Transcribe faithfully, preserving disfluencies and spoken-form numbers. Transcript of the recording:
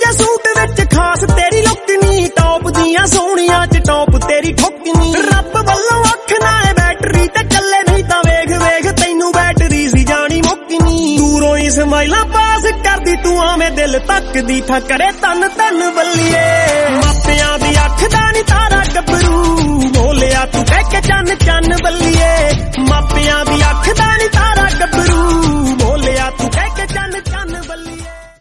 ਜੇ ਸੂਟ ਵਿੱਚ ਖਾਸ ਤੇਰੀ ਲੁੱਕ ਨੀ, ਟੌਪ ਦੀਆਂ ਸੋਹਣੀਆਂ ਚ ਟੌਪ ਤੇਰੀ ਠੁੱਕ ਨੀ। ਰੱਬ ਵੱਲੋਂ ਅੱਖ ਨਾ ਏ ਬੈਟਰੀ ਤੇ ਚੱਲੇ, ਨਹੀਂ ਤਾਂ ਵੇਖ ਵੇਖ ਤੈਨੂੰ ਬੈਟਰੀ ਸੀ ਜਾਣੀ ਮੁੱਕ ਨੀ। ਦੂਰੋਂ ਹੀ ਸਮਾਈਲਾਂ ਪਾਸ ਕਰਦੀ ਤੂੰ ਆਵੇਂ ਦਿਲ ਤੱਕਦੀ ਥਾਂ ਕਰੇ ਤਨ ਤਨ ਬੱਲੀਏ। ਮਾਪਿਆਂ ਦੀ ਅੱਖ ਦਾ ਨੀ ਤਾਰਾ ਗੱਭਰੂ, ਬੋਲਿਆ ਤੂੰ ਕਹਿ ਕੇ ਚੰਨ ਚੰਨ ਬੱਲੀਏ। ਮਾਪਿਆਂ ਦੀ ਅੱਖ ਦਾ ਨੀ ਤਾਰਾ ਗੱਭਰੂ।